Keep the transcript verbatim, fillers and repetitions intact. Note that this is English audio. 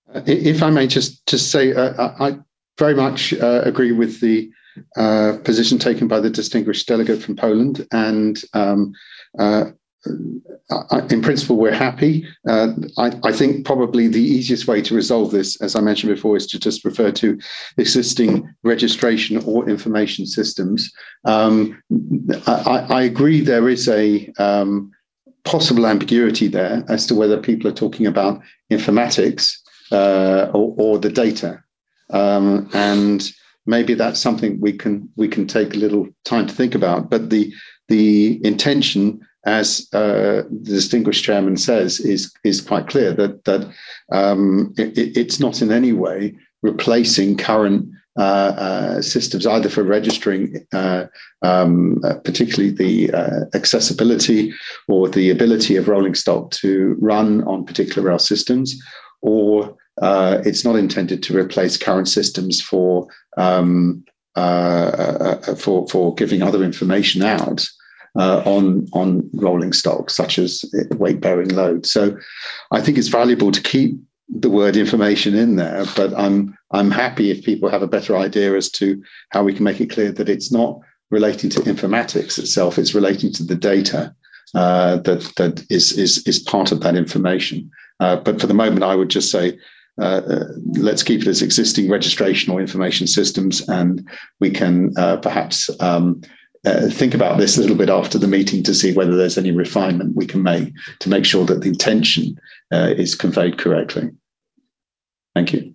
Uh, If I may just just say, uh, I very much uh, agree with the uh, position taken by the distinguished delegate from Poland, and um, uh, I, in principle, we're happy. Uh, I, I think probably the easiest way to resolve this, as I mentioned before, is to just refer to existing registration or information systems. Um, I, I agree there is a um, possible ambiguity there as to whether people are talking about informatics uh, or, or the data, um, and maybe that's something we can we can take a little time to think about. But the the intention, as uh, the distinguished chairman says, is is quite clear that that um, it, it's not in any way replacing current uh, uh, systems, either for registering, uh, um, uh, particularly the uh, accessibility or the ability of rolling stock to run on particular rail systems, or uh, it's not intended to replace current systems for um, uh, uh, for for giving other information out uh, on on rolling stock, such as weight bearing load. So, I think it's valuable to keep the word information in there, but I'm I'm happy if people have a better idea as to how we can make it clear that it's not relating to informatics itself; it's relating to the data uh, that that is is is part of that information. Uh, but for the moment, I would just say uh, uh, let's keep it as existing registration or information systems, and we can uh, perhaps um, uh, think about this a little bit after the meeting to see whether there's any refinement we can make to make sure that the intention uh, is conveyed correctly. Thank you.